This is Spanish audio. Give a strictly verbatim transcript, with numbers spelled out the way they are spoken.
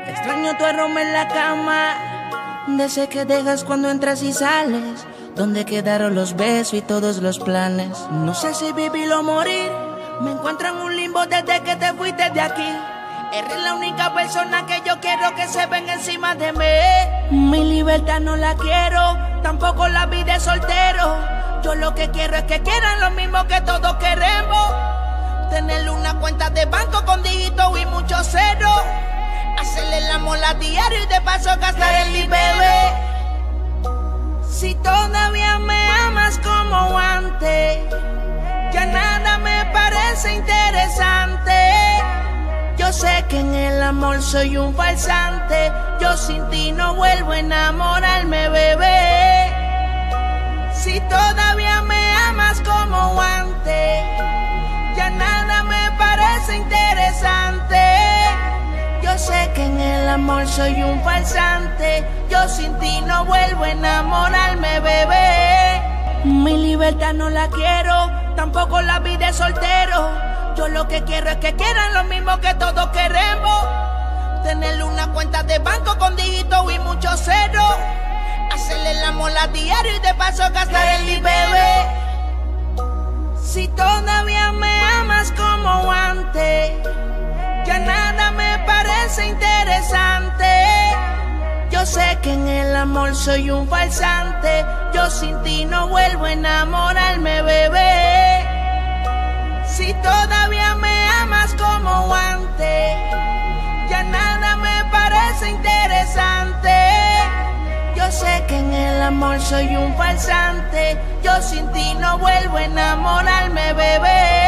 Extraño tu aroma en la cama, de ese que dejas cuando entras y sales. ¿Dónde quedaron los besos y todos los planes? No sé si vivir o morir. Me encuentro en un limbo desde que te fuiste de aquí. Eres la única persona que yo quiero que se venga encima de mí. Mi libertad no la quiero, tampoco la vida de soltero. Yo lo que quiero es que quieran lo mismo que todos queremos. Tener una cuenta de banco con dígitos y muchos ceros. Hacerle el amor a diario y de paso gastar en mi bebé. Si todavía me amas como antes, ya nada me parece interesante. Yo sé que en el amor soy un falsante. Yo sin ti no vuelvo a enamorarme, bebé. Si todavía me amas como antes, ya nada me parece interesante. Yo sé que en el amor soy un falsante. Yo sin ti no vuelvo a enamorarme, bebé. Mi libertad no la quiero, tampoco la vida de soltero. Yo lo que quiero es que quieran lo mismo que todos queremos. Tener una cuenta de banco con dígitos y muchos ceros. Hacerle el amor a diario y de paso gastar en mi bebé. Si todavía me amas como antes, ya nada me parece interesante. Yo sé que en el amor soy un falsante. Yo sin ti no vuelvo a enamorarme, bebé. Si todavía me amas como antes, ya nada me parece interesante. Yo sé que en el amor soy un falsante. Yo sin ti no vuelvo a enamorarme, bebé.